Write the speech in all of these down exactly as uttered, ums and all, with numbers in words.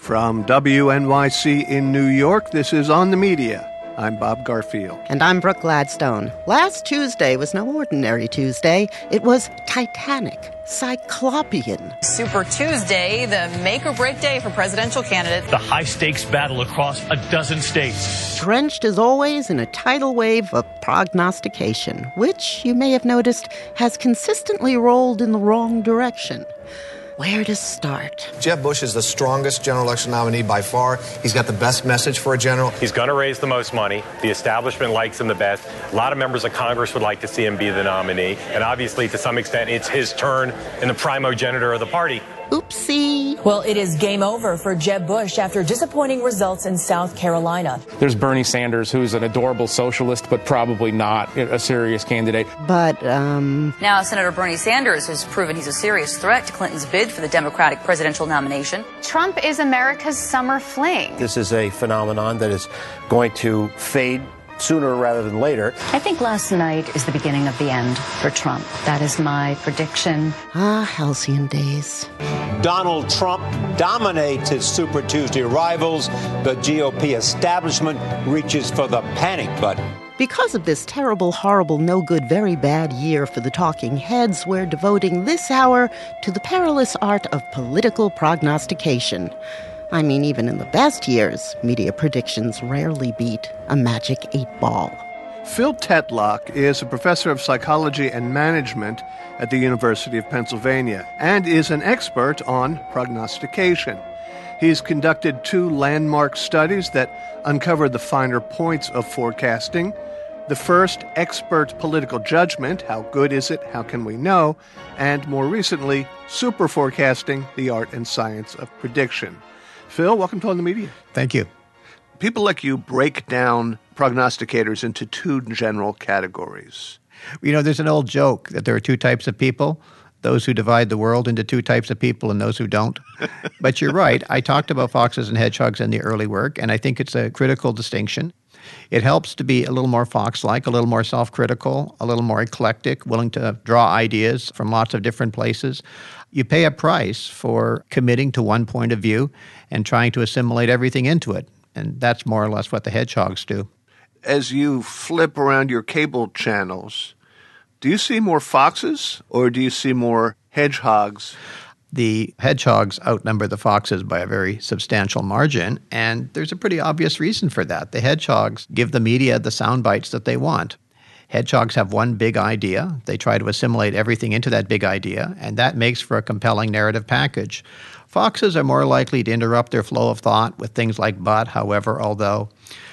From W N Y C in New York, this is On the Media. I'm Bob Garfield. And I'm Brooke Gladstone. Last Tuesday was no ordinary Tuesday. It was titanic, cyclopean. Super Tuesday, the make-or-break day for presidential candidates. The high-stakes battle across a dozen states. Drenched as always in a tidal wave of prognostication, which, you may have noticed, has consistently rolled in the wrong direction. Where to start? Jeb Bush is the strongest general election nominee by far. He's got the best message for a general. He's going to raise the most money. The establishment likes him the best. A lot of members of Congress would like to see him be the nominee. And obviously, to some extent, it's his turn in the primogenitor of the party. Oopsie. Well, it is game over for Jeb Bush after disappointing results in South Carolina. There's Bernie Sanders, who's an adorable socialist, but probably not a serious candidate. But, um... Now, Senator Bernie Sanders has proven he's a serious threat to Clinton's bid for the Democratic presidential nomination. Trump is America's summer fling. This is a phenomenon that is going to fade sooner rather than later. I think last night is the beginning of the end for Trump. That is my prediction. Ah, halcyon days. Donald Trump dominates his Super Tuesday rivals. The G O P establishment reaches for the panic button. Because of this terrible, horrible, no good, very bad year for the talking heads, we're devoting this hour to the perilous art of political prognostication. I mean, even in the best years, media predictions rarely beat a magic eight ball. Phil Tetlock is a professor of psychology and management at the University of Pennsylvania and is an expert on prognostication. He's conducted two landmark studies that uncover the finer points of forecasting. The first, Expert Political Judgment, How Good Is It? How Can We Know? And more recently, Super Forecasting, The Art and Science of Prediction. Phil, welcome to On the Media. Thank you. People like you break down prognosticators into two general categories. You know, there's an old joke that there are two types of people, those who divide the world into two types of people and those who don't. But you're right. I talked about foxes and hedgehogs in the early work, and I think it's a critical distinction. It helps to be a little more fox-like, a little more self-critical, a little more eclectic, willing to draw ideas from lots of different places. You pay a price for committing to one point of view and trying to assimilate everything into it. And that's more or less what the hedgehogs do. As you flip around your cable channels, do you see more foxes or do you see more hedgehogs? The hedgehogs outnumber the foxes by a very substantial margin, and there's a pretty obvious reason for that. The hedgehogs give the media the sound bites that they want. Hedgehogs have one big idea. They try to assimilate everything into that big idea, and that makes for a compelling narrative package. Foxes are more likely to interrupt their flow of thought with things like but, however, although.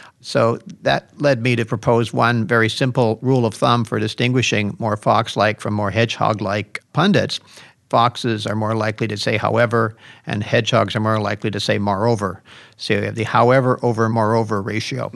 So that led me to propose one very simple rule of thumb for distinguishing more fox-like from more hedgehog-like pundits. Foxes are more likely to say however, and hedgehogs are more likely to say moreover. So you have the however over moreover ratio.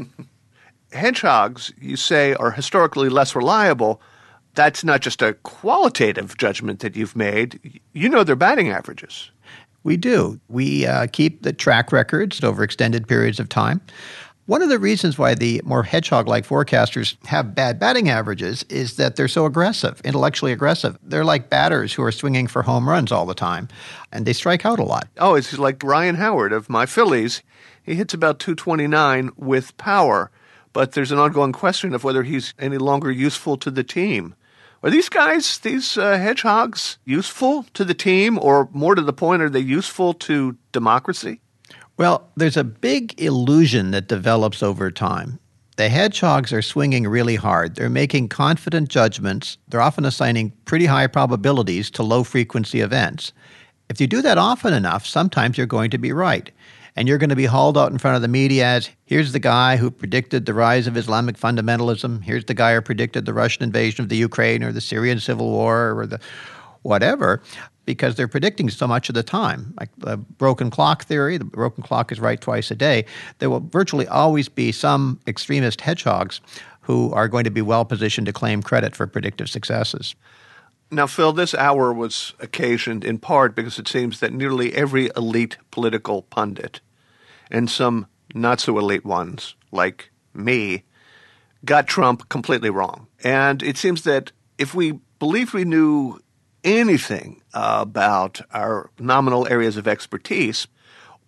Hedgehogs, you say, are historically less reliable. That's not just a qualitative judgment that you've made. You know their batting averages. We do. We uh, keep the track records over extended periods of time. One of the reasons why the more hedgehog-like forecasters have bad batting averages is that they're so aggressive, intellectually aggressive. They're like batters who are swinging for home runs all the time, and they strike out a lot. Oh, it's like Ryan Howard of my Phillies. He hits about two twenty-nine with power, but there's an ongoing question of whether he's any longer useful to the team. Are these guys, these uh, hedgehogs, useful to the team, or more to the point, are they useful to democracy? Well, there's a big illusion that develops over time. The hedgehogs are swinging really hard. They're making confident judgments. They're often assigning pretty high probabilities to low-frequency events. If you do that often enough, sometimes you're going to be right. And you're going to be hauled out in front of the media as, here's the guy who predicted the rise of Islamic fundamentalism. Here's the guy who predicted the Russian invasion of the Ukraine or the Syrian civil war or the whatever, because they're predicting so much of the time. Like the broken clock theory, the broken clock is right twice a day. There will virtually always be some extremist hedgehogs who are going to be well-positioned to claim credit for predictive successes. Now, Phil, this hour was occasioned in part because it seems that nearly every elite political pundit, and some not-so-elite ones, like me, got Trump completely wrong. And it seems that if we believed we knew anything about our nominal areas of expertise,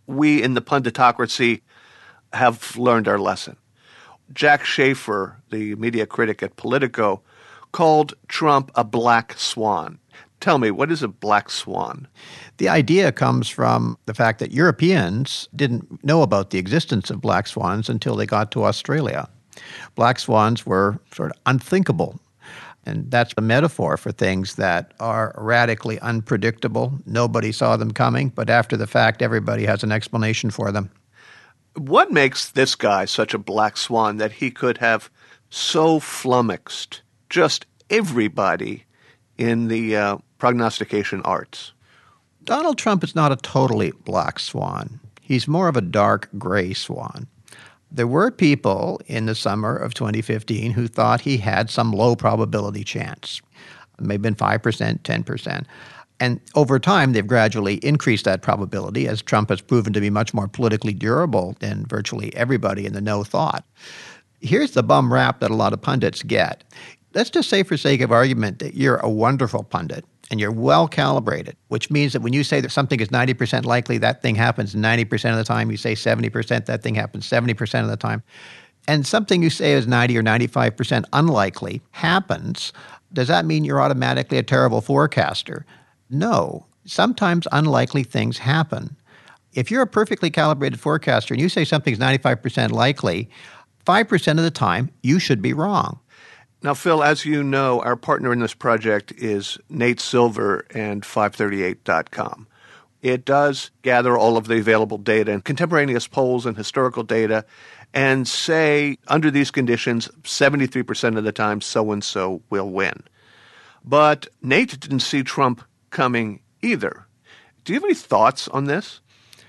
we in the punditocracy have learned our lesson. Jack Schafer, the media critic at Politico, called Trump a black swan. Tell me, what is a black swan? The idea comes from the fact that Europeans didn't know about the existence of black swans until they got to Australia. Black swans were sort of unthinkable. And that's a metaphor for things that are radically unpredictable. Nobody saw them coming, but after the fact, everybody has an explanation for them. What makes this guy such a black swan that he could have so flummoxed just everybody in the uh, prognostication arts? Donald Trump is not a totally black swan. He's more of a dark gray swan. There were people in the summer of twenty fifteen who thought he had some low probability chance, maybe been five percent, ten percent. And over time, they've gradually increased that probability as Trump has proven to be much more politically durable than virtually everybody in the know thought. Here's the bum rap that a lot of pundits get. Let's just say for sake of argument that you're a wonderful pundit and you're well calibrated, which means that when you say that something is ninety percent likely, that thing happens ninety percent of the time. You say seventy percent, that thing happens seventy percent of the time. And something you say is ninety or ninety-five percent unlikely happens. Does that mean you're automatically a terrible forecaster? No. Sometimes unlikely things happen. If you're a perfectly calibrated forecaster and you say something's ninety-five percent likely, five percent of the time you should be wrong. Now, Phil, as you know, our partner in this project is Nate Silver and five thirty-eight dot com. It does gather all of the available data and contemporaneous polls and historical data and say, under these conditions, seventy-three percent of the time so-and-so will win. But Nate didn't see Trump coming either. Do you have any thoughts on this?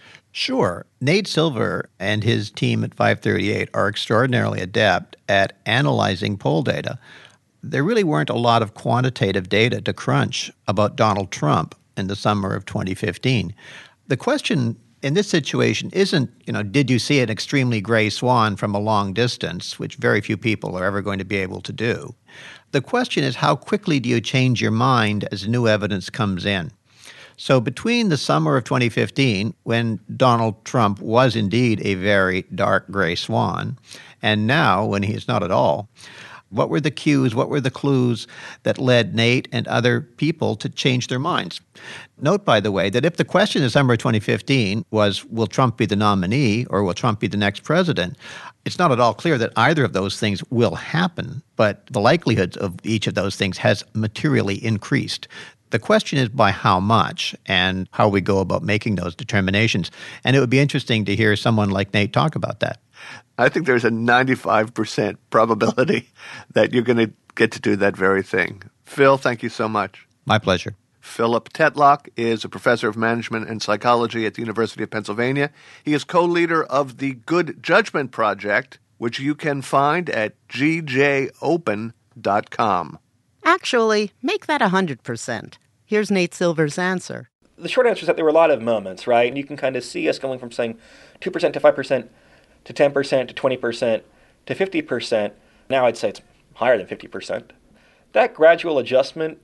Sure. Nate Silver and his team at five thirty-eight are extraordinarily adept at analyzing poll data. There really weren't a lot of quantitative data to crunch about Donald Trump in the summer of twenty fifteen. The question in this situation isn't, you know, did you see an extremely gray swan from a long distance, which very few people are ever going to be able to do. The question is, how quickly do you change your mind as new evidence comes in? So between the summer of twenty fifteen, when Donald Trump was indeed a very dark gray swan, and now when he is not at all, what were the cues, what were the clues that led Nate and other people to change their minds? Note, by the way, that if the question in the summer of twenty fifteen was, will Trump be the nominee or will Trump be the next president, it's not at all clear that either of those things will happen, but the likelihood of each of those things has materially increased. The question is by how much and how we go about making those determinations. And it would be interesting to hear someone like Nate talk about that. I think there's a ninety-five percent probability that you're going to get to do that very thing. Phil, thank you so much. My pleasure. Philip Tetlock is a professor of management and psychology at the University of Pennsylvania. He is co-leader of the Good Judgment Project, which you can find at g j open dot com. Actually, make that one hundred percent. Here's Nate Silver's answer. The short answer is that there were a lot of moments, right? And you can kind of see us going from saying two percent to five percent to ten percent to twenty percent to fifty percent. Now I'd say it's higher than fifty percent. That gradual adjustment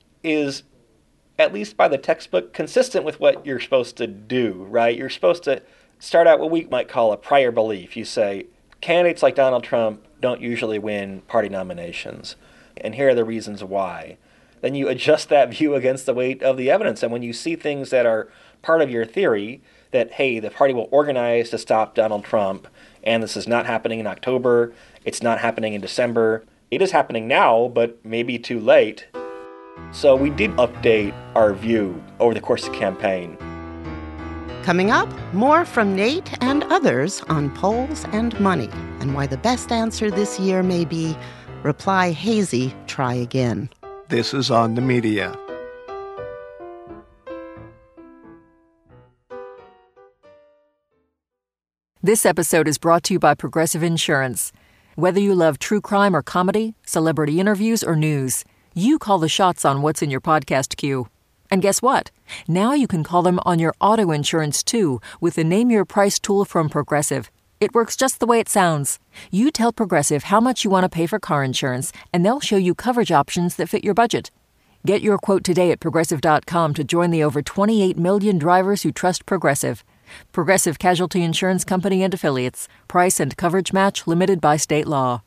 is, at least by the textbook, consistent with what you're supposed to do, right? You're supposed to start out what we might call a prior belief. You say, candidates like Donald Trump don't usually win party nominations, and here are the reasons why. Then you adjust that view against the weight of the evidence. And when you see things that are part of your theory, that, hey, the party will organize to stop Donald Trump, and this is not happening in October, it's not happening in December, it is happening now, but maybe too late. So we did update our view over the course of the campaign. Coming up, more from Nate and others on polls and money, and why the best answer this year may be reply hazy, try again. This is On the Media. This episode is brought to you by Progressive Insurance. Whether you love true crime or comedy, celebrity interviews or news, you call the shots on what's in your podcast queue. And guess what? Now you can call them on your auto insurance too with the Name Your Price tool from Progressive. It works just the way it sounds. You tell Progressive how much you want to pay for car insurance, and they'll show you coverage options that fit your budget. Get your quote today at Progressive dot com to join the over twenty-eight million drivers who trust Progressive. Progressive Casualty Insurance Company and Affiliates. Price and coverage match limited by state law.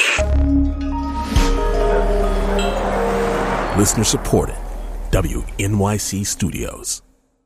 Listener supported. W N Y C Studios.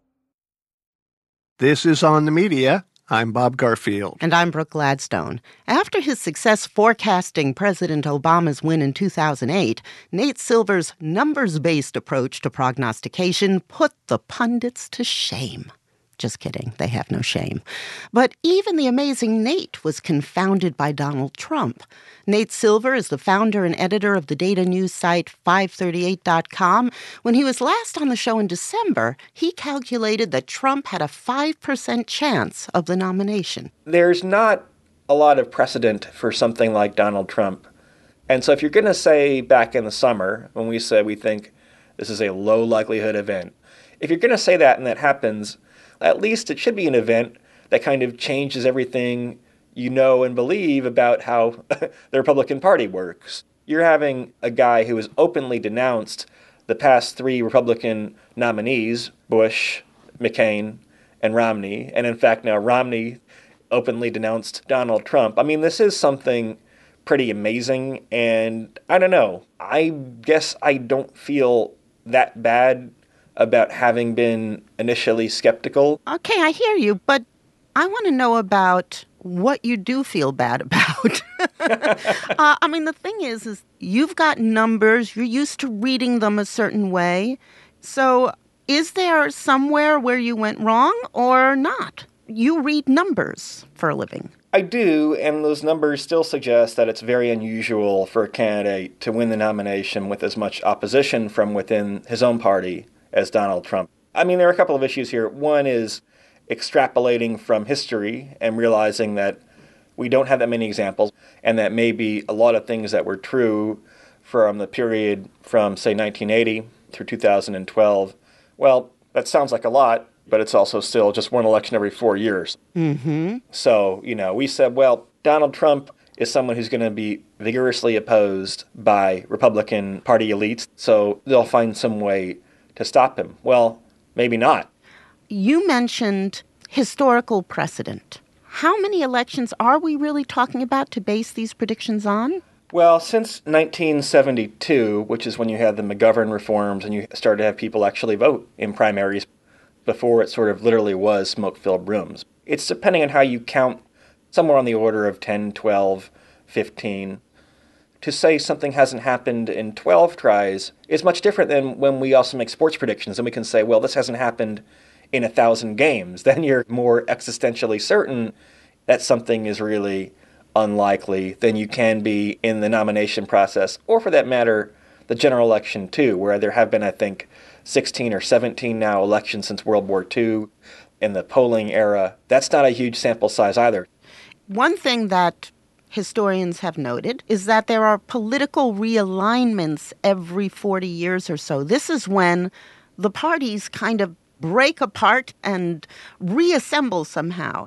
This is On the Media. I'm Bob Garfield. And I'm Brooke Gladstone. After his success forecasting President Obama's win in two thousand eight, Nate Silver's numbers-based approach to prognostication put the pundits to shame. Just kidding. They have no shame. But even the amazing Nate was confounded by Donald Trump. Nate Silver is the founder and editor of the data news site five thirty-eight dot com. When he was last on the show in December, he calculated that Trump had a five percent chance of the nomination. There's not a lot of precedent for something like Donald Trump. And so if you're going to say back in the summer, when we said we think this is a low likelihood event, if you're going to say that and that happens, at least it should be an event that kind of changes everything you know and believe about how the Republican Party works. You're having a guy who has openly denounced the past three Republican nominees, Bush, McCain, and Romney, and in fact now Romney openly denounced Donald Trump. I mean, this is something pretty amazing, and I don't know. I guess I don't feel that bad about having been initially skeptical. Okay, I hear you, but I want to know about what you do feel bad about. uh, I mean, the thing is, is you've got numbers. You're used to reading them a certain way. So is there somewhere where you went wrong or not? You read numbers for a living. I do, and those numbers still suggest that it's very unusual for a candidate to win the nomination with as much opposition from within his own party as Donald Trump. I mean, there are a couple of issues here. One is extrapolating from history and realizing that we don't have that many examples, and that maybe a lot of things that were true from the period from, say, nineteen eighty through two thousand twelve, well, that sounds like a lot, but it's also still just one election every four years. Mm-hmm. So, you know, we said, well, Donald Trump is someone who's going to be vigorously opposed by Republican Party elites, so they'll find some way to stop him. Well, maybe not. You mentioned historical precedent. How many elections are we really talking about to base these predictions on? Well, since nineteen seventy-two, which is when you had the McGovern reforms and you started to have people actually vote in primaries, before it sort of literally was smoke-filled rooms. It's depending on how you count, somewhere on the order of ten, twelve, fifteen. To say something hasn't happened in twelve tries is much different than when we also make sports predictions and we can say, well, this hasn't happened in a thousand games. Then you're more existentially certain that something is really unlikely than you can be in the nomination process, or for that matter, the general election too, where there have been, I think, sixteen or seventeen now elections since World War Two in the polling era. That's not a huge sample size either. One thing that historians have noted is that there are political realignments every forty years or so. This is when the parties kind of break apart and reassemble somehow.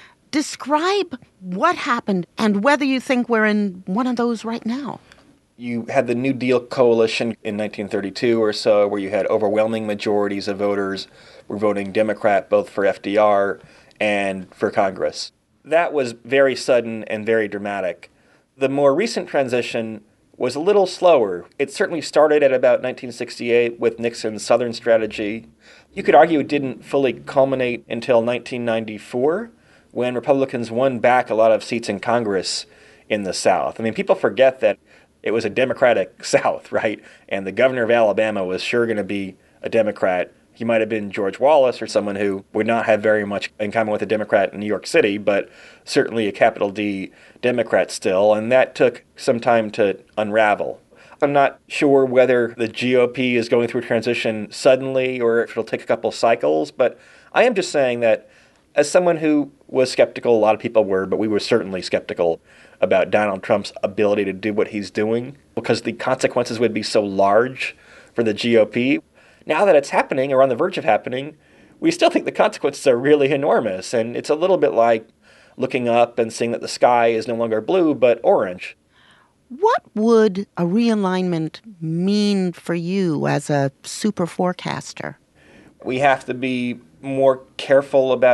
Describe what happened and whether you think we're in one of those right now. You had the New Deal coalition in nineteen thirty-two or so, where you had overwhelming majorities of voters were voting Democrat both for F D R and for Congress. That was very sudden and very dramatic. The more recent transition was a little slower. It certainly started at about nineteen sixty-eight with Nixon's Southern strategy. You could argue it didn't fully culminate until nineteen ninety-four, when Republicans won back a lot of seats in Congress in the South. I mean, people forget that it was a Democratic South, right? And the governor of Alabama was sure going to be a Democrat. He might have been George Wallace or someone who would not have very much in common with a Democrat in New York City, but certainly a capital D Democrat still. And that took some time to unravel. I'm not sure whether the G O P is going through a transition suddenly or if it'll take a couple cycles, but I am just saying that as someone who was skeptical, a lot of people were, but we were certainly skeptical about Donald Trump's ability to do what he's doing because the consequences would be so large for the G O P. Now that it's happening or on the verge of happening, we still think the consequences are really enormous. And it's a little bit like looking up and seeing that the sky is no longer blue, but orange. What would a realignment mean for you as a super forecaster? We have to be more careful about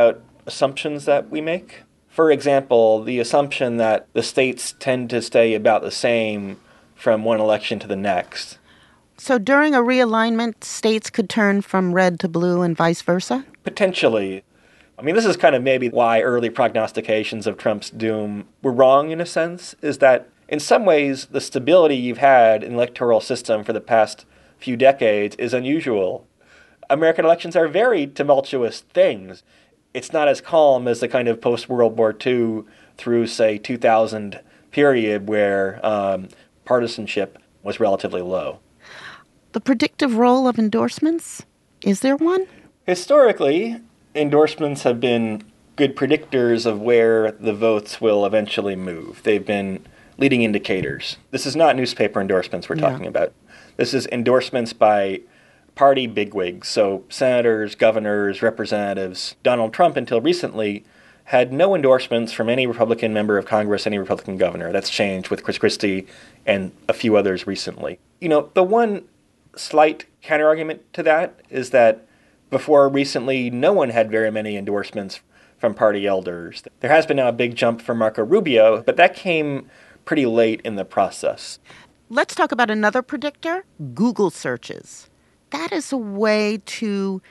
assumptions that we make. For example, the assumption that the states tend to stay about the same from one election to the next. So during a realignment, states could turn from red to blue and vice versa? Potentially. I mean, this is kind of maybe why early prognostications of Trump's doom were wrong in a sense, is that in some ways the stability you've had in the electoral system for the past few decades is unusual. American elections are very tumultuous things. It's not as calm as the kind of post-World War Two through, say, two thousand period where um, partisanship was relatively low. The predictive role of endorsements? Is there one? Historically, endorsements have been good predictors of where the votes will eventually move. They've been leading indicators. This is not newspaper endorsements we're yeah. talking about. This is endorsements by party bigwigs, so senators, governors, representatives. Donald Trump, until recently, had no endorsements from any Republican member of Congress, any Republican governor. That's changed with Chris Christie and a few others recently. You know, the one slight counterargument to that is that before recently, no one had very many endorsements from party elders. There has been now a big jump for Marco Rubio, but that came pretty late in the process. Let's talk about another predictor, Google searches. That is a way to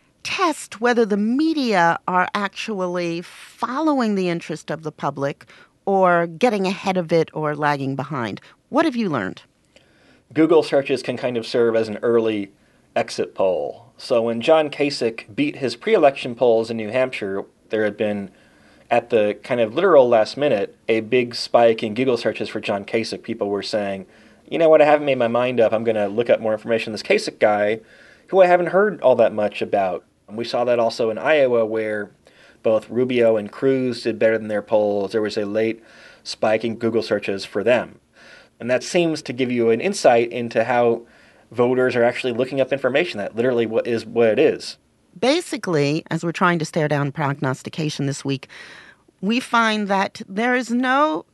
test whether the media are actually following the interest of the public or getting ahead of it or lagging behind. What have you learned? Google searches can kind of serve as an early exit poll. So when John Kasich beat his pre-election polls in New Hampshire, there had been, at the kind of literal last minute, a big spike in Google searches for John Kasich. People were saying, you know what, I haven't made my mind up. I'm going to look up more information on this Kasich guy, who I haven't heard all that much about. And we saw that also in Iowa, where both Rubio and Cruz did better than their polls. There was a late spike in Google searches for them. And that seems to give you an insight into how voters are actually looking up information. That literally what is what it is. Basically, as we're trying to stare down prognostication this week, we find that there is no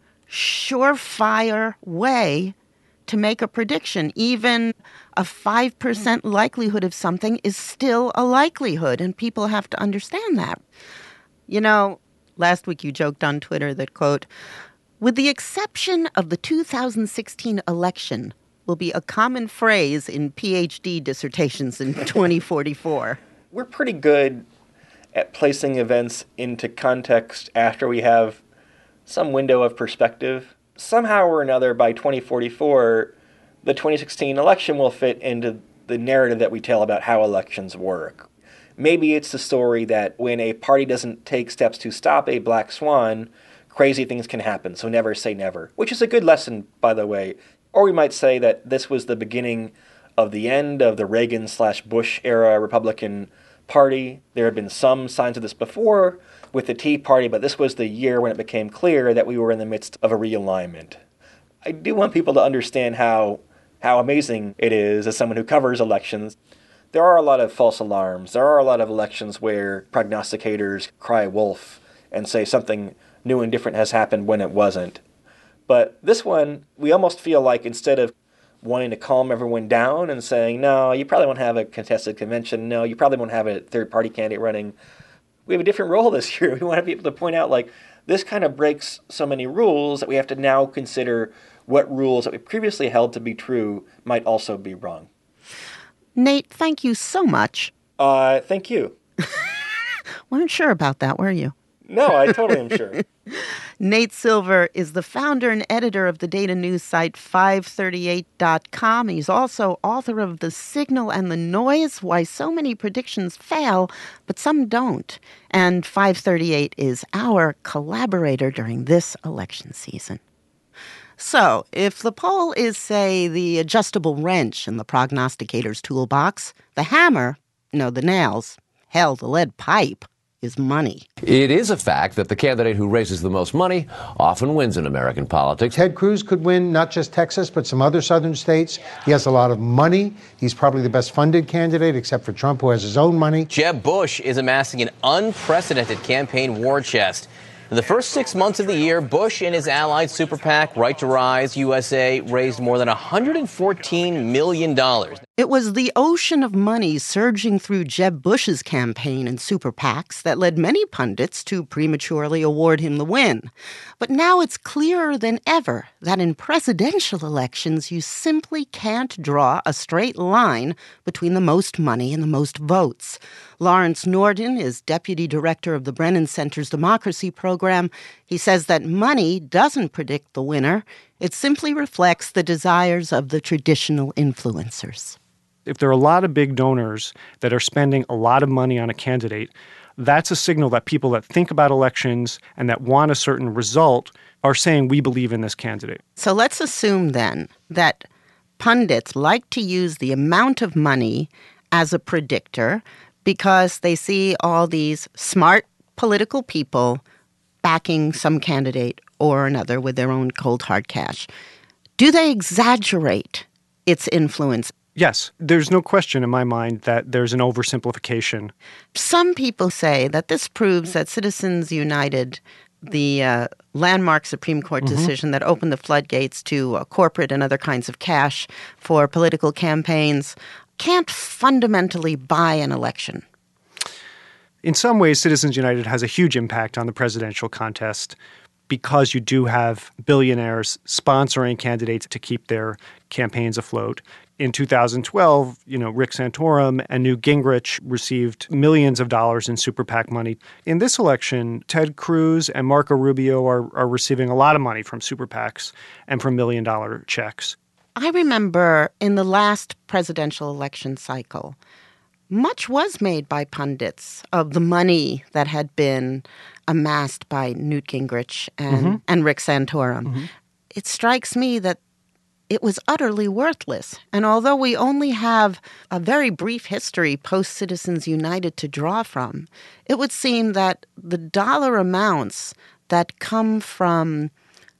surefire way to make a prediction. Even a five percent likelihood of something is still a likelihood, and people have to understand that. You know, last week you joked on Twitter that, quote, with the exception of the two thousand sixteen election, will be a common phrase in P H D dissertations in twenty forty-four. We're pretty good at placing events into context after we have some window of perspective. Somehow or another, by twenty forty-four, the twenty sixteen election will fit into the narrative that we tell about how elections work. Maybe it's the story that when a party doesn't take steps to stop a black swan, crazy things can happen, so never say never, which is a good lesson, by the way. Or we might say that this was the beginning of the end of the Reagan slash Bush era Republican Party. There had been some signs of this before with the Tea Party, but this was the year when it became clear that we were in the midst of a realignment. I do want people to understand how how amazing it is as someone who covers elections. There are a lot of false alarms. There are a lot of elections where prognosticators cry wolf and say something new and different has happened when it wasn't. But this one, we almost feel like instead of wanting to calm everyone down and saying, no, you probably won't have a contested convention, no, you probably won't have a third-party candidate running, we have a different role this year. We want to be able to point out, like, this kind of breaks so many rules that we have to now consider what rules that we previously held to be true might also be wrong. Nate, thank you so much. Uh, thank you. Weren't sure about that, were you? No, I totally am sure. Nate Silver is the founder and editor of the data news site five thirty-eight dot com. He's also author of The Signal and the Noise, Why So Many Predictions Fail, but Some Don't. And five thirty-eight is our collaborator during this election season. So, if the poll is, say, the adjustable wrench in the prognosticator's toolbox, the hammer, no, the nails, hell, the lead pipe, is money. It is a fact that the candidate who raises the most money often wins in American politics. Ted Cruz could win not just Texas, but some other southern states. He has a lot of money. He's probably the best funded candidate, except for Trump, who has his own money. Jeb Bush is amassing an unprecedented campaign war chest. In the first six months of the year, Bush and his allied super PAC, Right to Rise U S A, raised more than one hundred fourteen million dollars. It was the ocean of money surging through Jeb Bush's campaign and super PACs that led many pundits to prematurely award him the win. But now it's clearer than ever that in presidential elections, you simply can't draw a straight line between the most money and the most votes. Lawrence Norden is deputy director of the Brennan Center's Democracy Program. He says that money doesn't predict the winner. It simply reflects the desires of the traditional influencers. If there are a lot of big donors that are spending a lot of money on a candidate, that's a signal that people that think about elections and that want a certain result are saying, we believe in this candidate. So let's assume then that pundits like to use the amount of money as a predictor because they see all these smart political people backing some candidate or another with their own cold hard cash. Do they exaggerate its influence? Yes, there's no question in my mind that there's an oversimplification. Some people say that this proves that Citizens United, the uh, landmark Supreme Court Mm-hmm. decision that opened the floodgates to uh, corporate and other kinds of cash for political campaigns, can't fundamentally buy an election. In some ways, Citizens United has a huge impact on the presidential contest because you do have billionaires sponsoring candidates to keep their campaigns afloat. In two thousand twelve, you know, Rick Santorum and Newt Gingrich received millions of dollars in super PAC money. In this election, Ted Cruz and Marco Rubio are, are receiving a lot of money from super PACs and from million-dollar checks. I remember in the last presidential election cycle, much was made by pundits of the money that had been amassed by Newt Gingrich and, Mm-hmm. and Rick Santorum. Mm-hmm. It strikes me that it was utterly worthless. And although we only have a very brief history post-Citizens United to draw from, it would seem that the dollar amounts that come from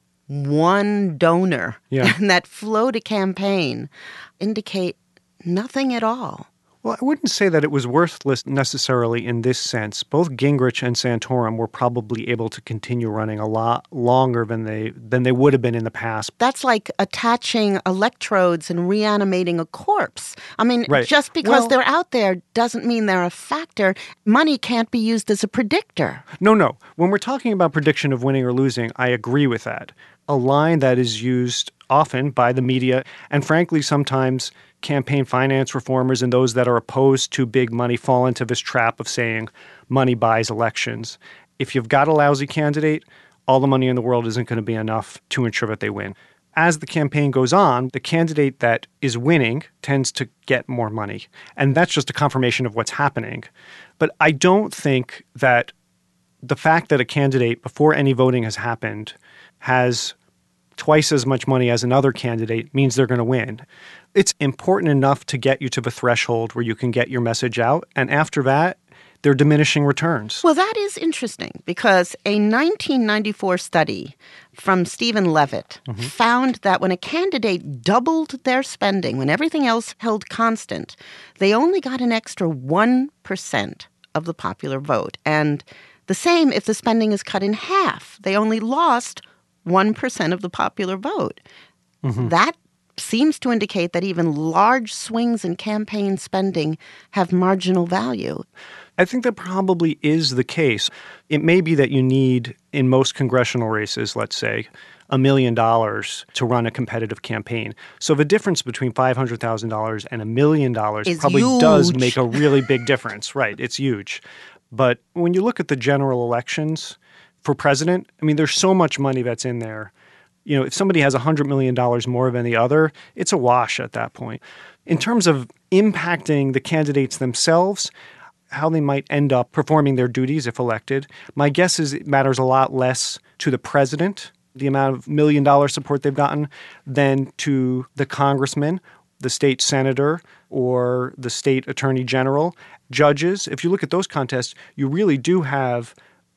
one donor Yeah. and that float a campaign indicate nothing at all. Well, I wouldn't say that it was worthless necessarily in this sense. Both Gingrich and Santorum were probably able to continue running a lot longer than they than they would have been in the past. That's like attaching electrodes and reanimating a corpse. I mean, Right. just because Well- they're out there doesn't mean they're a factor. Money can't be used as a predictor. No, no. When we're talking about prediction of winning or losing, I agree with that. A line that is used often by the media and frankly sometimes campaign finance reformers and those that are opposed to big money fall into this trap of saying money buys elections. If you've got a lousy candidate, all the money in the world isn't going to be enough to ensure that they win. As the campaign goes on, the candidate that is winning tends to get more money. And that's just a confirmation of what's happening. But I don't think that the fact that a candidate, before any voting has happened, has twice as much money as another candidate means they're going to win. It's important enough to get you to the threshold where you can get your message out. And after that, they're diminishing returns. Well, that is interesting because a nineteen ninety-four study from Stephen Levitt Mhm. found that when a candidate doubled their spending, when everything else held constant, they only got an extra one percent of the popular vote. And the same if the spending is cut in half. They only lost one percent of the popular vote. Mhm. That seems to indicate that even large swings in campaign spending have marginal value. I think that probably is the case. It may be that you need, in most congressional races, let's say, a million dollars to run a competitive campaign. So the difference between five hundred thousand dollars and a million dollars Is probably does huge. make a really big difference. Right, it's huge. But when you look at the general elections for president, I mean, there's so much money that's in there. You know, if somebody has one hundred million dollars more than the other, it's a wash at that point. In terms of impacting the candidates themselves, how they might end up performing their duties if elected, my guess is it matters a lot less to the president, the amount of million-dollar support they've gotten, than to the congressman, the state senator, or the state attorney general, judges. If you look at those contests, you really do have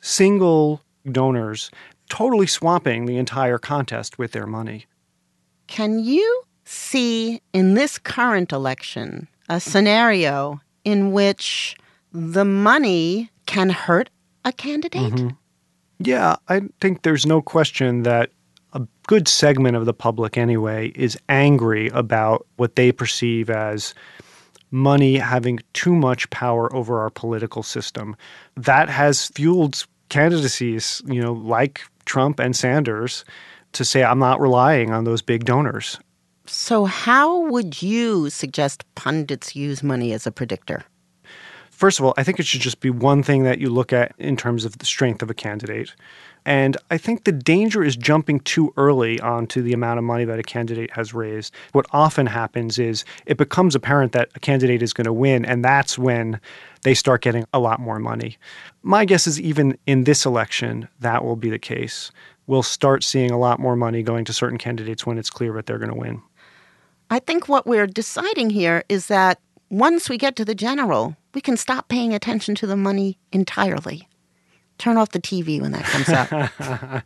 single donors totally swamping the entire contest with their money. Can you see in this current election a scenario in which the money can hurt a candidate? Mhm. Yeah, I think there's no question that a good segment of the public anyway is angry about what they perceive as money having too much power over our political system. That has fueled candidacies, you know, like Trump and Sanders, to say, I'm not relying on those big donors. So how would you suggest pundits use money as a predictor? First of all, I think it should just be one thing that you look at in terms of the strength of a candidate. And I think the danger is jumping too early onto the amount of money that a candidate has raised. What often happens is it becomes apparent that a candidate is going to win, and that's when they start getting a lot more money. My guess is even in this election, that will be the case. We'll start seeing a lot more money going to certain candidates when it's clear that they're going to win. I think what we're deciding here is that once we get to the general, we can stop paying attention to the money entirely. Turn off the T V when that comes up.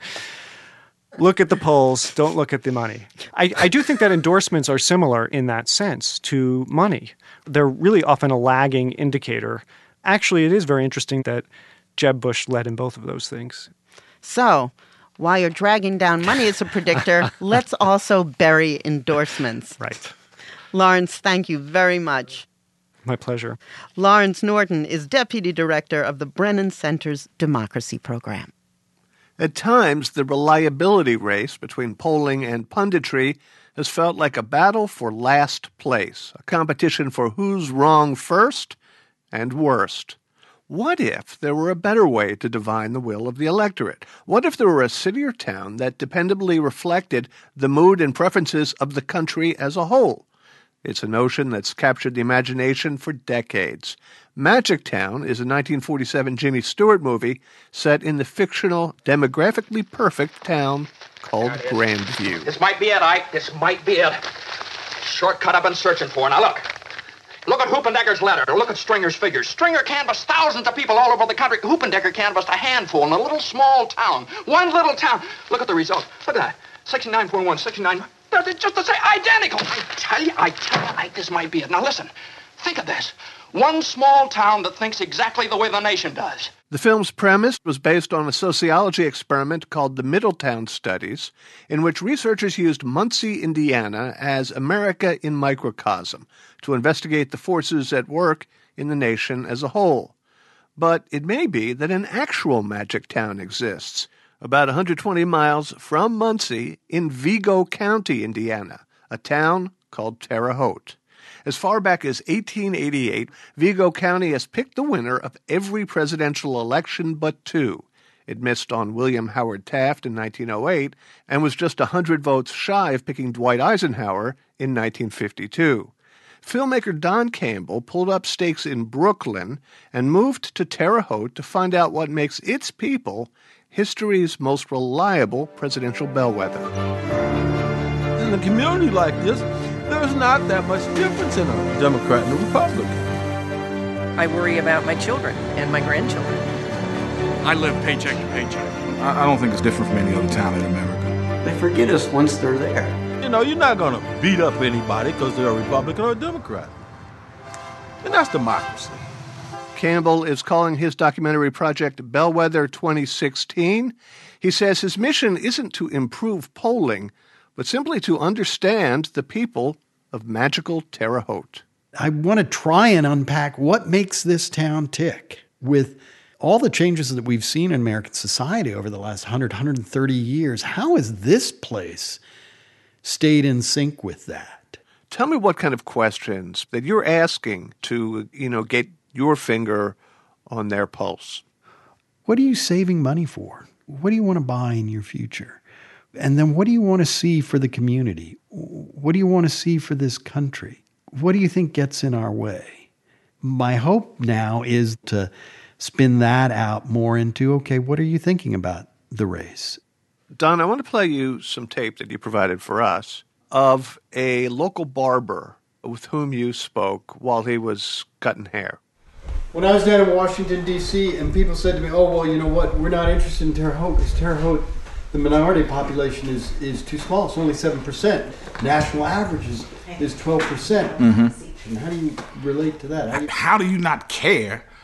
Look at the polls. Don't look at the money. I, I do think that endorsements are similar in that sense to money. They're really often a lagging indicator. Actually, it is very interesting that Jeb Bush led in both of those things. So, while you're dragging down money as a predictor, let's also bury endorsements. Right. Lawrence, thank you very much. My pleasure. Lawrence Norton is Deputy Director of the Brennan Center's Democracy Program. At times, the reliability race between polling and punditry has felt like a battle for last place, a competition for who's wrong first and worst. What if there were a better way to divine the will of the electorate? What if there were a city or town that dependably reflected the mood and preferences of the country as a whole? It's a notion that's captured the imagination for decades. Magic Town is a nineteen forty-seven Jimmy Stewart movie set in the fictional, demographically perfect town called Grandview. This might be it, Ike. This might be it. Shortcut I've been searching for. Now look. Look at Hoopendecker's letter. Look at Stringer's figures. Stringer canvassed thousands of people all over the country. Hoopendecker canvassed a handful in a little small town. One little town. Look at the results. Look at that. sixty-nine forty-one, sixty-nine... They're just the same, identical. I tell you, I tell you, Ike, this might be it. Now listen, think of this. One small town that thinks exactly the way the nation does. The film's premise was based on a sociology experiment called the Middletown Studies, in which researchers used Muncie, Indiana, as America in microcosm to investigate the forces at work in the nation as a whole. But it may be that an actual magic town exists, about one hundred twenty miles from Muncie in Vigo County, Indiana, a town called Terre Haute. As far back as eighteen eighty-eight, Vigo County has picked the winner of every presidential election but two. It missed on William Howard Taft in nineteen oh eight and was just one hundred votes shy of picking Dwight Eisenhower in nineteen fifty-two. Filmmaker Don Campbell pulled up stakes in Brooklyn and moved to Terre Haute to find out what makes its people history's most reliable presidential bellwether. In a community like this, there's not that much difference in a Democrat and a Republican. I worry about my children and my grandchildren. I live paycheck to paycheck. I, I don't think it's different from any other town in America. They forget us once they're there. You know, you're not going to beat up anybody because they're a Republican or a Democrat. And that's democracy. Campbell is calling his documentary project Bellwether twenty sixteen. He says his mission isn't to improve polling, but simply to understand the people of magical Terre Haute. I want to try and unpack what makes this town tick. With all the changes that we've seen in American society over the last one hundred, one hundred thirty years, how has this place stayed in sync with that? Tell me what kind of questions that you're asking to, you know, get your finger on their pulse. What are you saving money for? What do you want to buy in your future? And then what do you want to see for the community? What do you want to see for this country? What do you think gets in our way? My hope now is to spin that out more into, okay, what are you thinking about the race? Don, I want to play you some tape that you provided for us of a local barber with whom you spoke while he was cutting hair. When I was down in Washington, D C, and people said to me, oh, well, you know what, we're not interested in Terre Haute because Terre Haute, the minority population is, is too small. It's only seven percent. National average is, is twelve percent. Mm-hmm. And how do you relate to that? How do you, how do you not care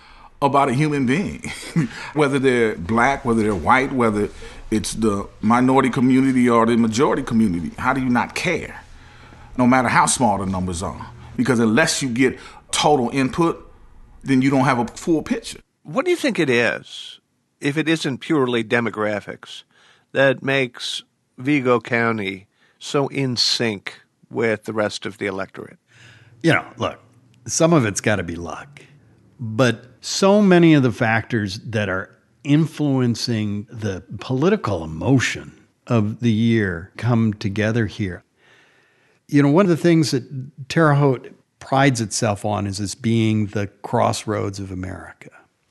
about a human being, whether they're black, whether they're white, whether it's the minority community or the majority community. How do you not care? No matter how small the numbers are. Because unless you get total input, then you don't have a full picture. What do you think it is, if it isn't purely demographics, that makes Vigo County so in sync with the rest of the electorate? You know, look, some of it's got to be luck. But so many of the factors that are influencing the political emotion of the year come together here. You know, one of the things that Terre Haute prides itself on is as being the crossroads of America.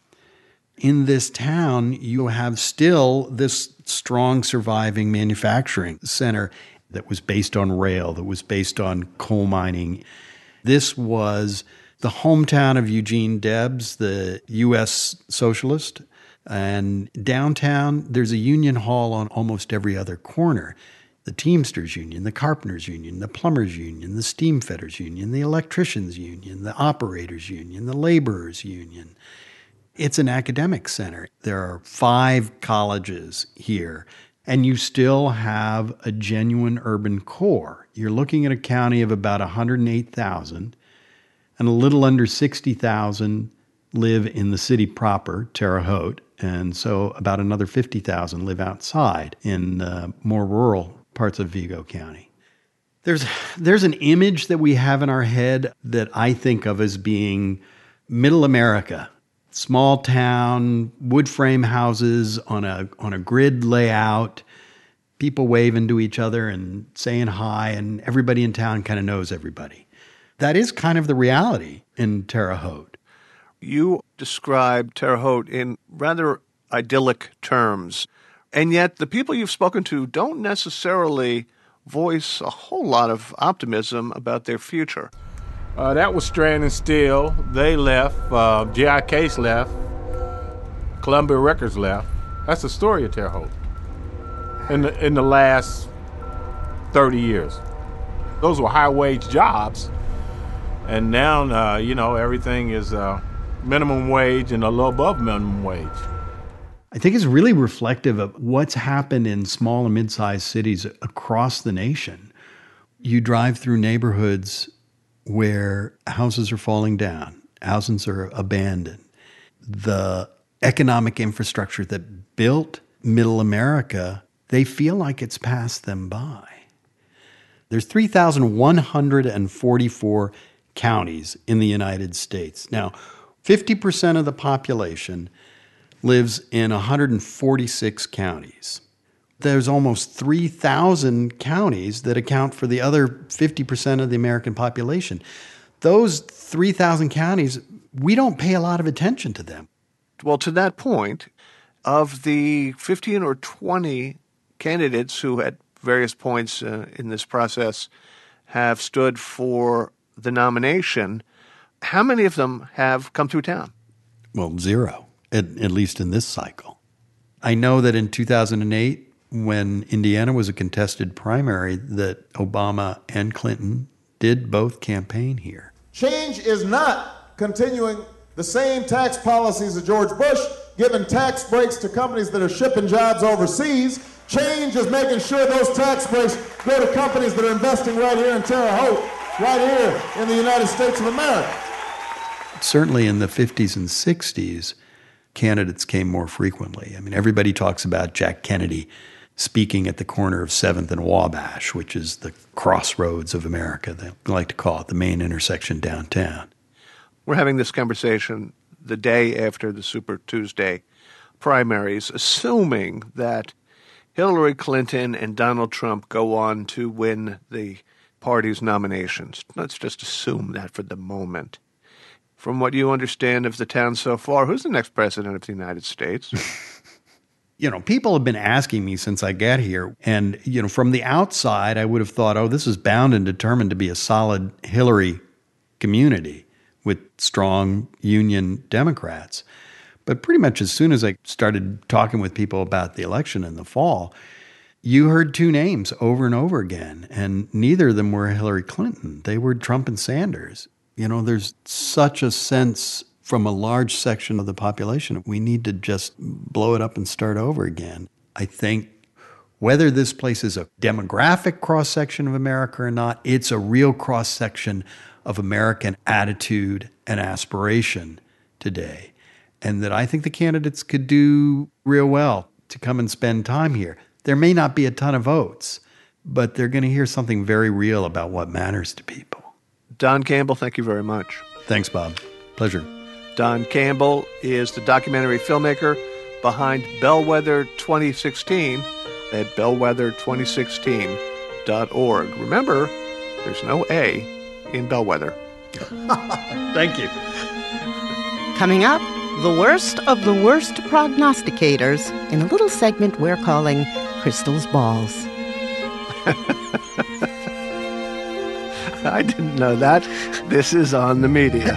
In this town, you have still this strong surviving manufacturing center that was based on rail, that was based on coal mining. This was the hometown of Eugene Debs, the U S socialist. And downtown, there's a union hall on almost every other corner. The Teamsters Union, the Carpenters Union, the Plumbers Union, the Steamfitters Union, the Electricians Union, the Operators Union, the Laborers Union. It's an academic center. There are five colleges here, and you still have a genuine urban core. You're looking at a county of about one hundred eight thousand, and a little under sixty thousand live in the city proper, Terre Haute, and so about another fifty thousand live outside in uh, more rural parts of Vigo County. There's there's an image that we have in our head that I think of as being middle America. Small town, wood frame houses on a on a grid layout, people waving to each other and saying hi, and everybody in town kind of knows everybody. That is kind of the reality in Terre Haute. You describe Terre Haute in rather idyllic terms, and yet the people you've spoken to don't necessarily voice a whole lot of optimism about their future. Uh, that was Strand and Still. They left. Uh, J I. Case left. Columbia Records left. That's the story of Terre Haute in the, in the last thirty years. Those were high-wage jobs. And now, uh, you know, everything is uh, minimum wage and a little above minimum wage. I think it's really reflective of what's happened in small and mid-sized cities across the nation. You drive through neighborhoods where houses are falling down, houses are abandoned. The economic infrastructure that built middle America, they feel like it's passed them by. There's three thousand one hundred forty-four counties in the United States. Now, fifty percent of the population lives in one hundred forty-six counties. There's almost three thousand counties that account for the other fifty percent of the American population. Those three thousand counties, we don't pay a lot of attention to them. Well, to that point, of the fifteen or twenty candidates who at various points uh, in this process have stood for the nomination, how many of them have come through town? Well, zero, at, at least in this cycle. I know that in two thousand eight, when Indiana was a contested primary, that Obama and Clinton did both campaign here. Change is not continuing the same tax policies of George Bush, giving tax breaks to companies that are shipping jobs overseas. Change is making sure those tax breaks go to companies that are investing right here in Terre Haute, right here in the United States of America. Certainly in the fifties and sixties, candidates came more frequently. I mean, everybody talks about Jack Kennedy speaking at the corner of seventh and Wabash, which is the crossroads of America. They like to call it the main intersection downtown. We're having this conversation the day after the Super Tuesday primaries, assuming that Hillary Clinton and Donald Trump go on to win the party's nominations. Let's just assume that for the moment. From what you understand of the town so far, who's the next president of the United States? You know, people have been asking me since I got here. And, you know, from the outside, I would have thought, oh, this is bound and determined to be a solid Hillary community with strong Union Democrats. But pretty much as soon as I started talking with people about the election in the fall, you heard two names over and over again. And neither of them were Hillary Clinton. They were Trump and Sanders. You know, there's such a sense from a large section of the population. We need to just blow it up and start over again. I think whether this place is a demographic cross-section of America or not, it's a real cross-section of American attitude and aspiration today. And that I think the candidates could do real well to come and spend time here. There may not be a ton of votes, but they're going to hear something very real about what matters to people. Don Campbell, thank you very much. Thanks, Bob. Pleasure. Don Campbell is the documentary filmmaker behind Bellwether twenty sixteen at bellwether twenty sixteen dot org. Remember, there's no A in Bellwether. Thank you. Coming up, the worst of the worst prognosticators in a little segment we're calling Crystal's Balls. I didn't know that. This is On the Media.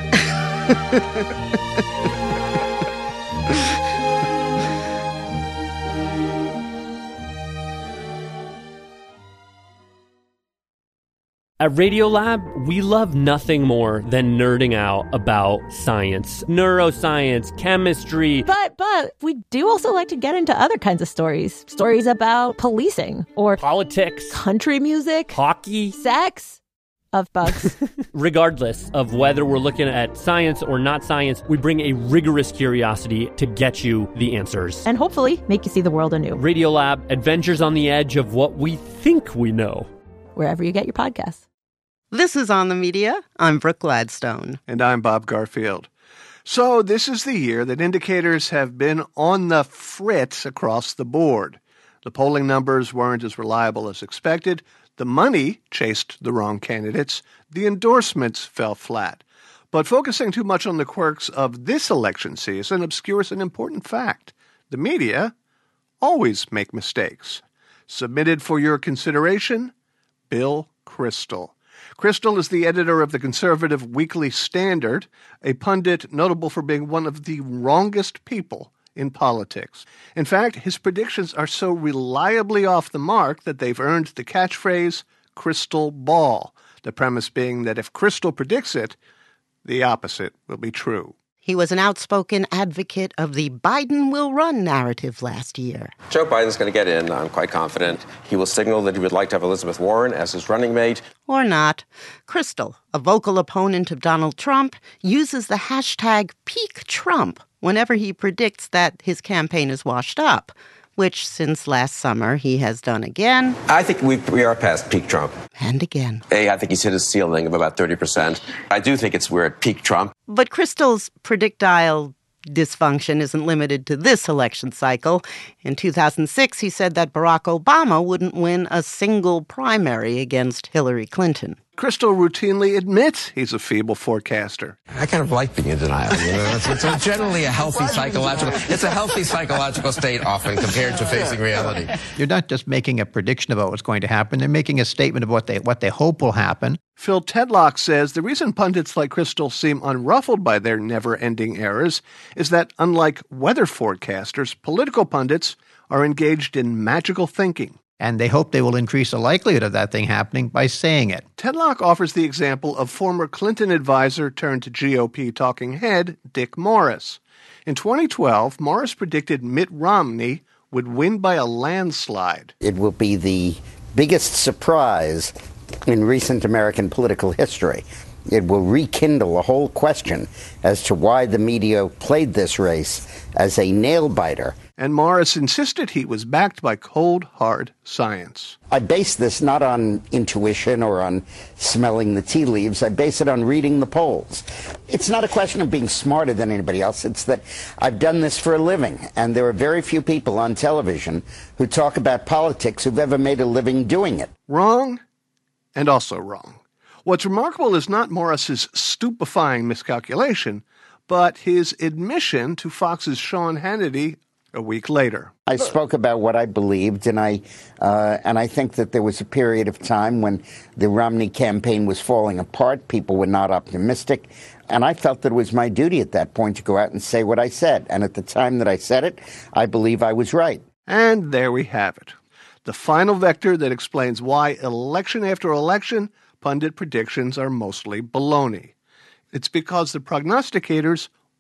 At Radiolab, we love nothing more than nerding out about science, neuroscience, chemistry. But, but, we do also like to get into other kinds of stories. Stories about policing or politics, country music, hockey, sex, of bugs. Regardless of whether we're looking at science or not science, we bring a rigorous curiosity to get you the answers. And hopefully make you see the world anew. Radiolab, adventures on the edge of what we think we know. Wherever you get your podcasts. This is On the Media. I'm Brooke Gladstone. And I'm Bob Garfield. So this is the year that indicators have been on the fritz across the board. The polling numbers weren't as reliable as expected. The money chased the wrong candidates. The endorsements fell flat. But focusing too much on the quirks of this election season obscures an important fact. The media always make mistakes. Submitted for your consideration, Bill Kristol. Kristol is the editor of the conservative Weekly Standard, a pundit notable for being one of the wrongest people in politics. In fact, his predictions are so reliably off the mark that they've earned the catchphrase crystal ball, the premise being that if Kristol predicts it, the opposite will be true. He was an outspoken advocate of the Biden will run narrative last year. Joe Biden's going to get in, I'm quite confident. He will signal that he would like to have Elizabeth Warren as his running mate. Or not. Kristol, a vocal opponent of Donald Trump, uses the hashtag Peak Trump whenever he predicts that his campaign is washed up, which since last summer he has done again. I think we, we are past peak Trump. And again. A, I think he's hit his ceiling of about thirty percent. I do think it's we're at peak Trump. But Kristol's predictile dysfunction isn't limited to this election cycle. In two thousand six, he said that Barack Obama wouldn't win a single primary against Hillary Clinton. Kristol routinely admits he's a feeble forecaster. I kind of like being in denial. You know? it's, it's a generally a healthy psychological. It's a healthy psychological state often compared to facing reality. You're not just making a prediction about what's going to happen. They're making a statement of what they what they hope will happen. Phil Tedlock says the reason pundits like Kristol seem unruffled by their never-ending errors is that, unlike weather forecasters, political pundits are engaged in magical thinking. And they hope they will increase the likelihood of that thing happening by saying it. Tedlock offers the example of former Clinton advisor turned G O P talking head Dick Morris. In twenty twelve, Morris predicted Mitt Romney would win by a landslide. It will be the biggest surprise in recent American political history. It will rekindle a whole question as to why the media played this race as a nail-biter. And Morris insisted he was backed by cold, hard science. I base this not on intuition or on smelling the tea leaves. I base it on reading the polls. It's not a question of being smarter than anybody else. It's that I've done this for a living, and there are very few people on television who talk about politics who've ever made a living doing it. Wrong, and also wrong. What's remarkable is not Morris's stupefying miscalculation, but his admission to Fox's Sean Hannity a week later. I spoke about what I believed, and I uh, and I think that there was a period of time when the Romney campaign was falling apart. People were not optimistic, and I felt that it was my duty at that point to go out and say what I said. And at the time that I said it, I believe I was right. And there we have it. The final vector that explains why election after election, pundit predictions are mostly baloney. It's because the prognosticators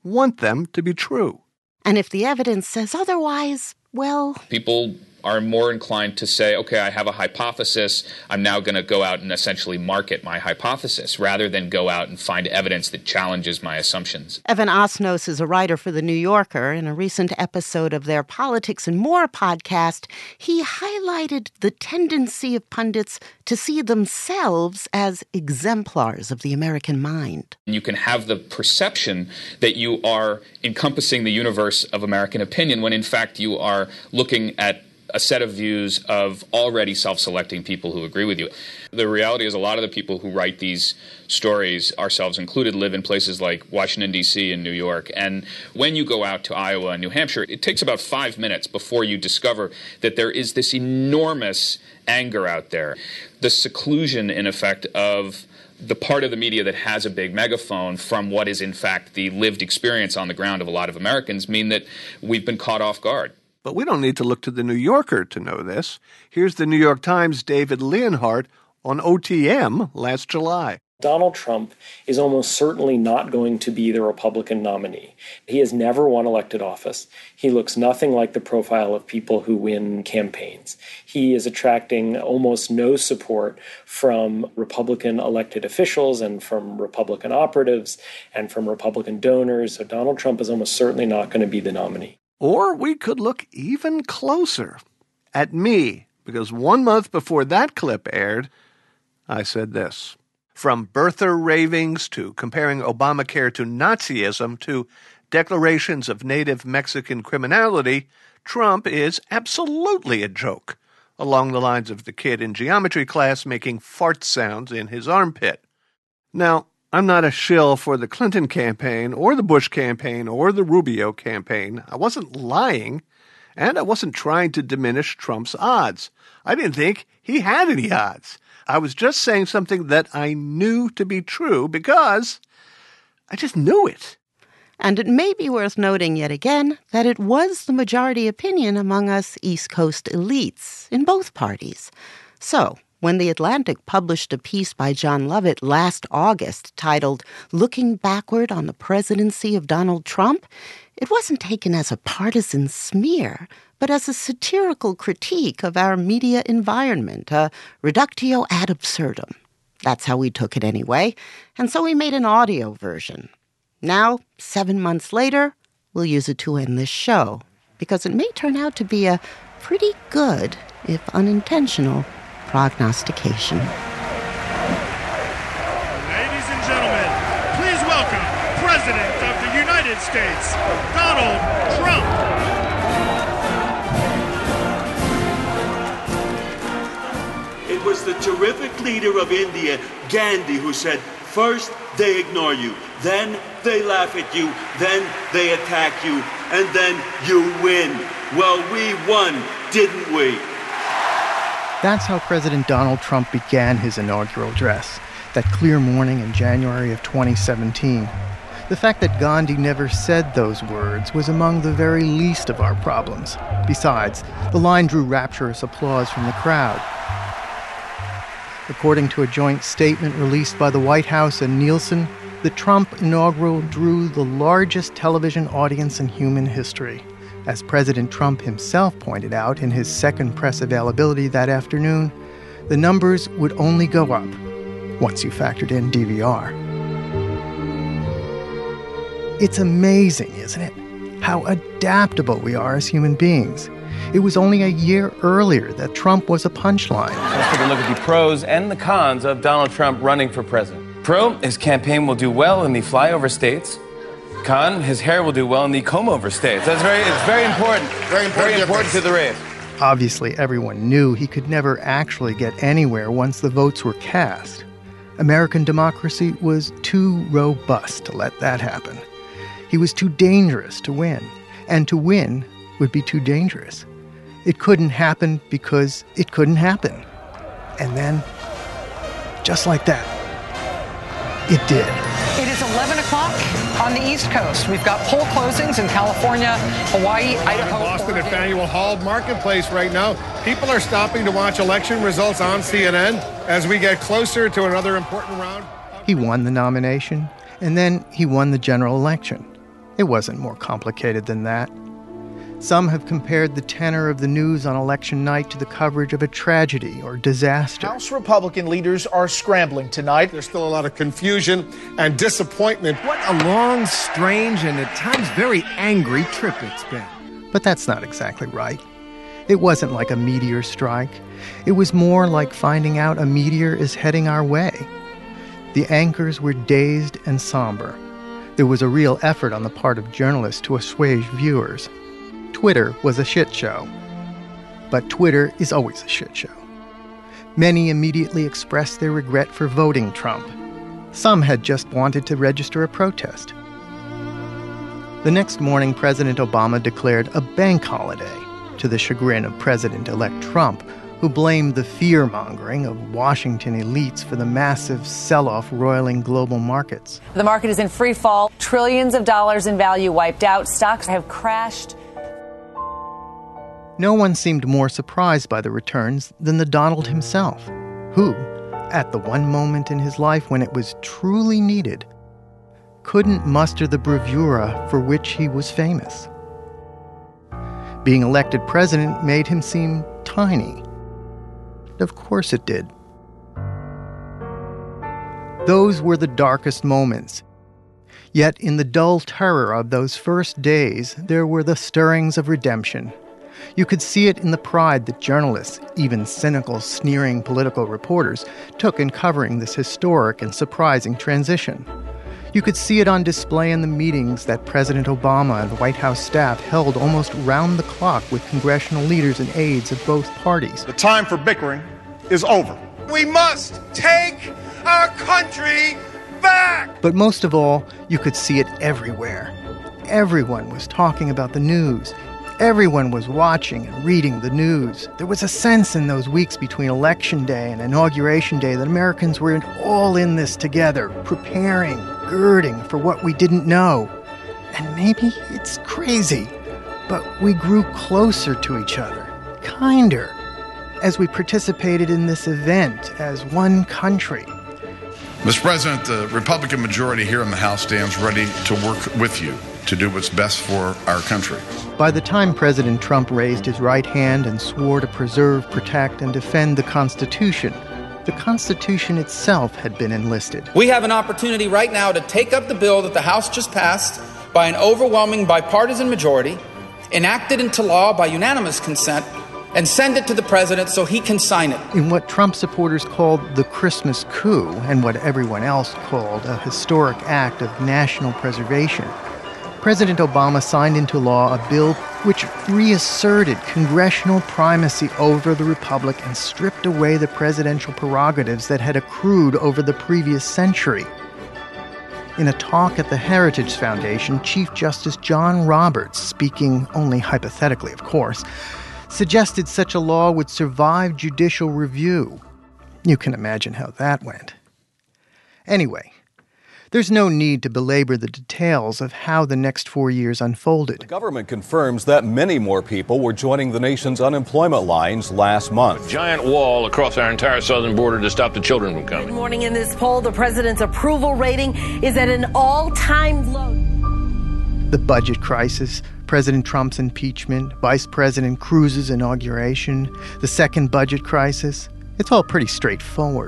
want them to be true. And if the evidence says otherwise, well... People are more inclined to say, okay, I have a hypothesis, I'm now going to go out and essentially market my hypothesis, rather than go out and find evidence that challenges my assumptions. Evan Osnos is a writer for The New Yorker. In a recent episode of their Politics and More podcast, he highlighted the tendency of pundits to see themselves as exemplars of the American mind. You can have the perception that you are encompassing the universe of American opinion when in fact you are looking at a set of views of already self-selecting people who agree with you. The reality is a lot of the people who write these stories, ourselves included, live in places like Washington, D C and New York. And when you go out to Iowa and New Hampshire, it takes about five minutes before you discover that there is this enormous anger out there. The seclusion, in effect, of the part of the media that has a big megaphone from what is, in fact, the lived experience on the ground of a lot of Americans mean that we've been caught off guard. But we don't need to look to the New Yorker to know this. Here's the New York Times' David Leonhardt on O T M last July. Donald Trump is almost certainly not going to be the Republican nominee. He has never won elected office. He looks nothing like the profile of people who win campaigns. He is attracting almost no support from Republican elected officials and from Republican operatives and from Republican donors. So Donald Trump is almost certainly not going to be the nominee. Or we could look even closer at me, because one month before that clip aired, I said this. From birther ravings to comparing Obamacare to Nazism to declarations of native Mexican criminality, Trump is absolutely a joke, along the lines of the kid in geometry class making fart sounds in his armpit. Now, I'm not a shill for the Clinton campaign or the Bush campaign or the Rubio campaign. I wasn't lying, and I wasn't trying to diminish Trump's odds. I didn't think he had any odds. I was just saying something that I knew to be true because I just knew it. And it may be worth noting yet again that it was the majority opinion among us East Coast elites in both parties. So, when The Atlantic published a piece by John Lovett last August titled Looking Backward on the Presidency of Donald Trump, it wasn't taken as a partisan smear, but as a satirical critique of our media environment, a reductio ad absurdum. That's how we took it anyway, and so we made an audio version. Now, seven months later, we'll use it to end this show, because it may turn out to be a pretty good, if unintentional, prognostication. Ladies and gentlemen, please welcome President of the United States, Donald Trump. It was the terrific leader of India, Gandhi, who said, first they ignore you, then they laugh at you, then they attack you, and then you win. Well, we won, didn't we? That's how President Donald Trump began his inaugural address, that clear morning in January of twenty seventeen. The fact that Gandhi never said those words was among the very least of our problems. Besides, the line drew rapturous applause from the crowd. According to a joint statement released by the White House and Nielsen, the Trump inaugural drew the largest television audience in human history. As President Trump himself pointed out in his second press availability that afternoon, the numbers would only go up once you factored in D V R. It's amazing, isn't it? How adaptable we are as human beings. It was only a year earlier that Trump was a punchline. Let's take a look at the pros and the cons of Donald Trump running for president. Pro, his campaign will do well in the flyover states. Con, his hair will do well in the comb-over states. That's very, it's very important. Very important, very important to the race. Obviously, everyone knew he could never actually get anywhere once the votes were cast. American democracy was too robust to let that happen. He was too dangerous to win, and to win would be too dangerous. It couldn't happen because it couldn't happen. And then, just like that, it did. It is eleven o'clock on the East Coast. We've got poll closings in California, Hawaii, Idaho, Boston Oregon. at Faneuil Hall Marketplace right now. People are stopping to watch election results on C N N as we get closer to another important round. He won the nomination, and then he won the general election. It wasn't more complicated than that. Some have compared the tenor of the news on election night to the coverage of a tragedy or disaster. House Republican leaders are scrambling tonight. There's still a lot of confusion and disappointment. What a long, strange, and at times very angry trip it's been. But that's not exactly right. It wasn't like a meteor strike. It was more like finding out a meteor is heading our way. The anchors were dazed and somber. There was a real effort on the part of journalists to assuage viewers. Twitter was a shit show. But Twitter is always a shit show. Many immediately expressed their regret for voting Trump. Some had just wanted to register a protest. The next morning, President Obama declared a bank holiday, to the chagrin of President-elect Trump, who blamed the fear-mongering of Washington elites for the massive sell-off roiling global markets. The market is in free fall. Trillions of dollars in value wiped out. Stocks have crashed. No one seemed more surprised by the returns than the Donald himself, who, at the one moment in his life when it was truly needed, couldn't muster the bravura for which he was famous. Being elected president made him seem tiny. Of course it did. Those were the darkest moments. Yet in the dull terror of those first days, there were the stirrings of redemption. You could see it in the pride that journalists, even cynical, sneering political reporters, took in covering this historic and surprising transition. You could see it on display in the meetings that President Obama and White House staff held almost round the clock with congressional leaders and aides of both parties. The time for bickering is over. We must take our country back! But most of all, you could see it everywhere. Everyone was talking about the news. Everyone was watching and reading the news. There was a sense in those weeks between Election Day and Inauguration Day that Americans were all in this together, preparing, girding for what we didn't know. And maybe it's crazy, but we grew closer to each other, kinder, as we participated in this event as one country. Mister President, the Republican majority here in the House stands ready to work with you to do what's best for our country. By the time President Trump raised his right hand and swore to preserve, protect, and defend the Constitution, the Constitution itself had been enlisted. We have an opportunity right now to take up the bill that the House just passed by an overwhelming bipartisan majority, enact it into law by unanimous consent, and send it to the president so he can sign it. In what Trump supporters called the Christmas coup, and what everyone else called a historic act of national preservation, President Obama signed into law a bill which reasserted congressional primacy over the republic and stripped away the presidential prerogatives that had accrued over the previous century. In a talk at the Heritage Foundation, Chief Justice John Roberts, speaking only hypothetically, of course, suggested such a law would survive judicial review. You can imagine how that went. Anyway, there's no need to belabor the details of how the next four years unfolded. The government confirms that many more people were joining the nation's unemployment lines last month. A giant wall across our entire southern border to stop the children from coming. Good morning. In this poll, the president's approval rating is at an all-time low. The budget crisis, President Trump's impeachment, Vice President Cruz's inauguration, the second budget crisis, it's all pretty straightforward.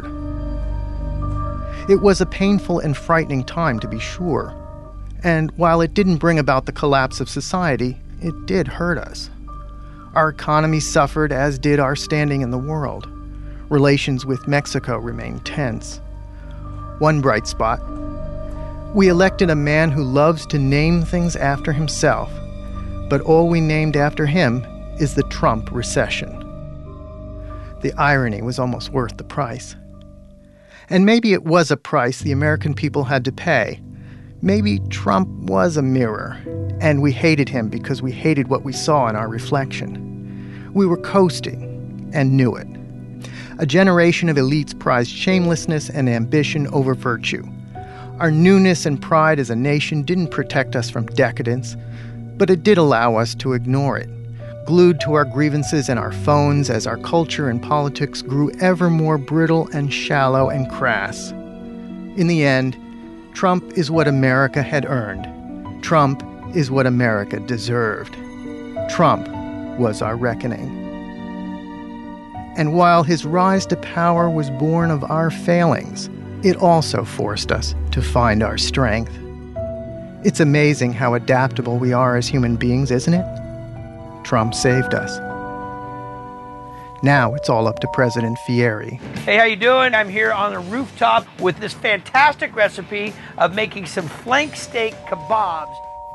It was a painful and frightening time, to be sure. And while it didn't bring about the collapse of society, it did hurt us. Our economy suffered, as did our standing in the world. Relations with Mexico remained tense. One bright spot: we elected a man who loves to name things after himself, but all we named after him is the Trump recession. The irony was almost worth the price. And maybe it was a price the American people had to pay. Maybe Trump was a mirror, and we hated him because we hated what we saw in our reflection. We were coasting, and knew it. A generation of elites prized shamelessness and ambition over virtue. Our newness and pride as a nation didn't protect us from decadence, but it did allow us to ignore it, glued to our grievances and our phones as our culture and politics grew ever more brittle and shallow and crass. In the end, Trump is what America had earned. Trump is what America deserved. Trump was our reckoning. And while his rise to power was born of our failings, it also forced us to find our strength. It's amazing how adaptable we are as human beings, isn't it? Trump saved us. Now it's all up to President Fieri. Hey, how you doing? I'm here on the rooftop with this fantastic recipe of making some flank steak kebabs.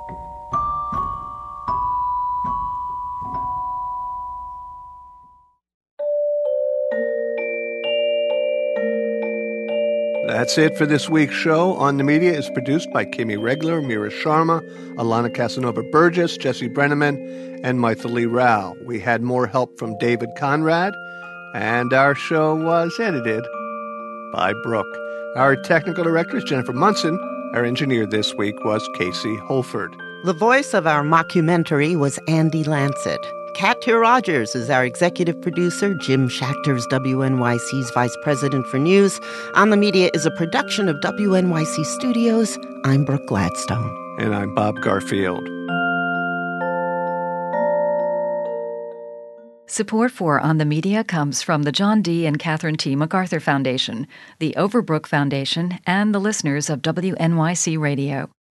That's it for this week's show. On the Media is produced by Kimmy Regler, Mira Sharma, Alana Casanova-Burgess, Jesse Brenneman, and Maithili Rao. We had more help from David Conrad, and our show was edited by Brooke. Our technical director is Jennifer Munson. Our engineer this week was Casey Holford. The voice of our mockumentary was Andy Lancet. Kat Tier Rogers is our executive producer. Jim Schachter's W N Y C's vice president for news. On the Media is a production of W N Y C Studios. I'm Brooke Gladstone. And I'm Bob Garfield. Support for On the Media comes from the John D. and Catherine T. MacArthur Foundation, the Overbrook Foundation, and the listeners of W N Y C Radio.